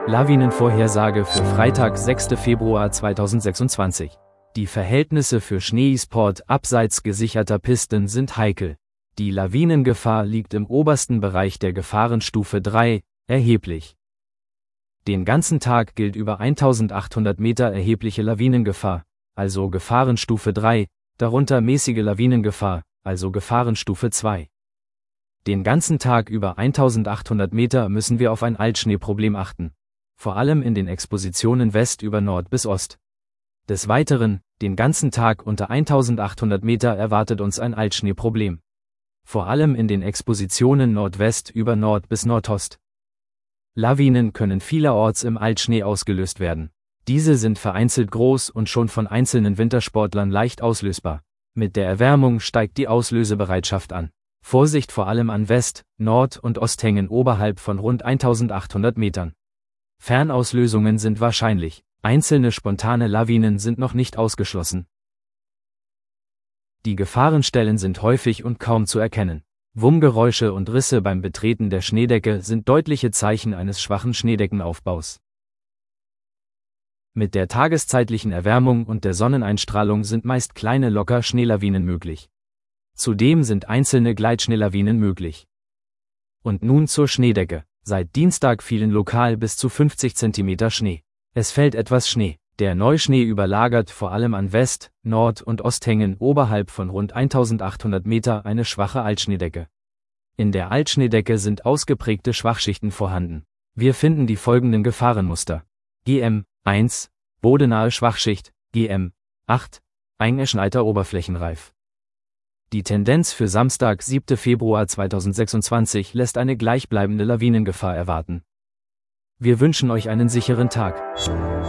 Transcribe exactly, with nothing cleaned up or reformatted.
Lawinenvorhersage für Freitag, sechster Februar zweitausendsechsundzwanzig. Die Verhältnisse für Schneesport abseits gesicherter Pisten sind heikel. Die Lawinengefahr liegt im obersten Bereich der Gefahrenstufe drei, erheblich. Den ganzen Tag gilt über eintausendachthundert Meter erhebliche Lawinengefahr, also Gefahrenstufe drei, darunter mäßige Lawinengefahr, also Gefahrenstufe zwei. Den ganzen Tag über eintausendachthundert Meter müssen wir auf ein Altschneeproblem achten, vor allem in den Expositionen West über Nord bis Ost. Des Weiteren, den ganzen Tag unter eintausendachthundert Meter erwartet uns ein Altschneeproblem. Vor allem in den Expositionen Nordwest über Nord bis Nordost. Lawinen können vielerorts im Altschnee ausgelöst werden. Diese sind vereinzelt groß und schon von einzelnen Wintersportlern leicht auslösbar. Mit der Erwärmung steigt die Auslösebereitschaft an. Vorsicht vor allem an West-, Nord- und Osthängen oberhalb von rund eintausendachthundert Metern. Fernauslösungen sind wahrscheinlich, einzelne spontane Lawinen sind noch nicht ausgeschlossen. Die Gefahrenstellen sind häufig und kaum zu erkennen. Wummgeräusche und Risse beim Betreten der Schneedecke sind deutliche Zeichen eines schwachen Schneedeckenaufbaus. Mit der tageszeitlichen Erwärmung und der Sonneneinstrahlung sind meist kleine locker Schneelawinen möglich. Zudem sind einzelne Gleitschneelawinen möglich. Und nun zur Schneedecke. Seit Dienstag fielen lokal bis zu fünfzig Zentimeter Schnee. Es fällt etwas Schnee. Der Neuschnee überlagert vor allem an West-, Nord- und Osthängen oberhalb von rund eintausendachthundert Meter eine schwache Altschneedecke. In der Altschneedecke sind ausgeprägte Schwachschichten vorhanden. Wir finden die folgenden Gefahrenmuster. G M eins, bodenahe Schwachschicht, G M acht, eingeschneiter Oberflächenreif. Die Tendenz für Samstag, siebter Februar zweitausendsechsundzwanzig lässt eine gleichbleibende Lawinengefahr erwarten. Wir wünschen euch einen sicheren Tag.